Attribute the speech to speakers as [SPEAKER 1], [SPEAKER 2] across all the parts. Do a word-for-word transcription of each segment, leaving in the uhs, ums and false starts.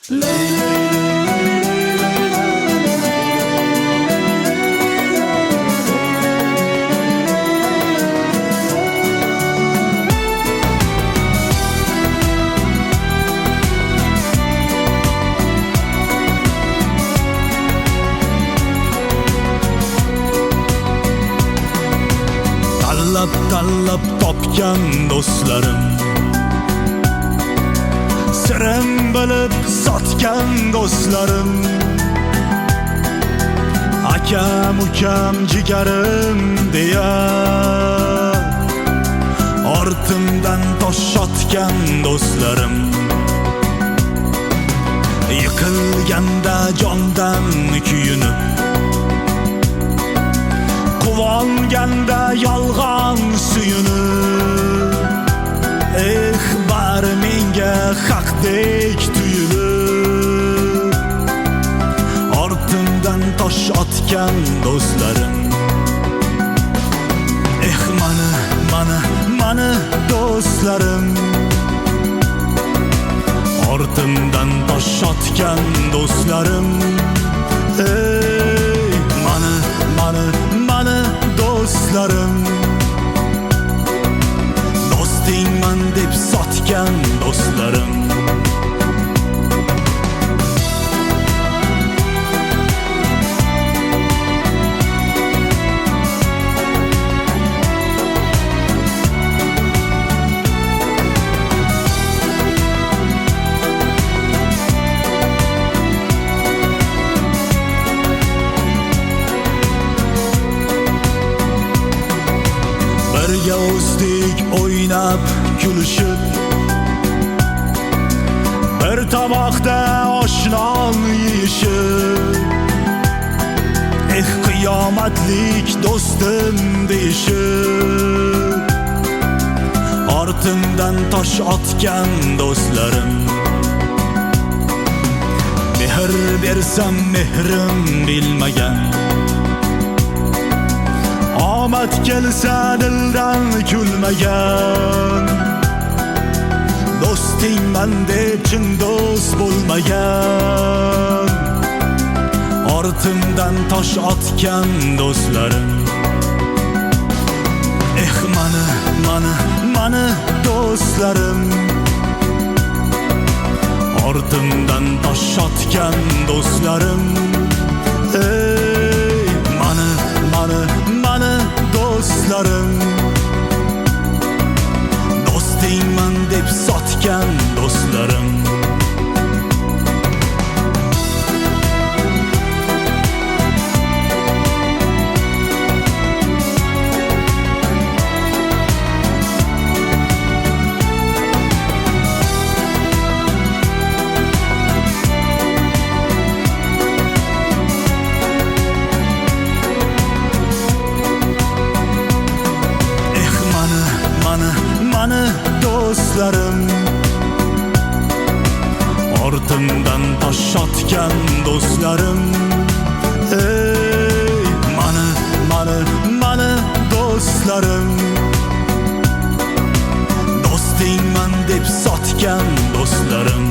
[SPEAKER 1] Tanlab tanlab topgan do'stlarim, sirim bilib sotgan do'stlarim, akam ukam jigarim deya ortimdan tosh otgan do'stlarim, yiqilganda jondan kuyunib, quvonganda yolg'on suyunib, eh bari menga haqdek tuyulib, ortimdan tosh otgan do'stlarim, eh mana mana mana do'stlarim, ortimdan tosh otgan do'stlarim, ey mana mana mana do'stlarim, do'stingman deb sotgan do'stlarim. Birga o'sdik o'ynab kulishib, bir tomoqda oshnon yeyishib, eh qiyomatlik do'stim deyishib, ortimdan tosh otgan do'stlarim, mehr bersam mehrim bilmagan, omad kelsa dildan kulmagan, do'stingman deb chin do'st bo'lmagan, ortimdan tosh otgan do'stlarim, eh mana mana mana do'stlarim, ortimdan tosh otgan do'stlarim, ey mana mana mana do'stlarim, do'stingman deb sotgan do'stlarim. Mana do'stlarim, ortimdan tosh otgan do'stlarim, ey mana mana mana do'stlarim, do'stingman deb sotgan do'stlarim,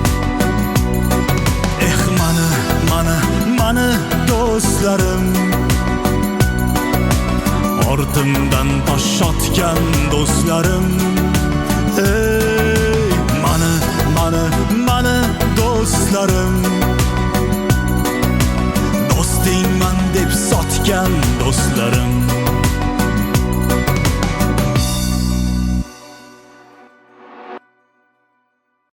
[SPEAKER 1] eh mana mana mana do'stlarim, ortimdan tosh otgan do'stlarim,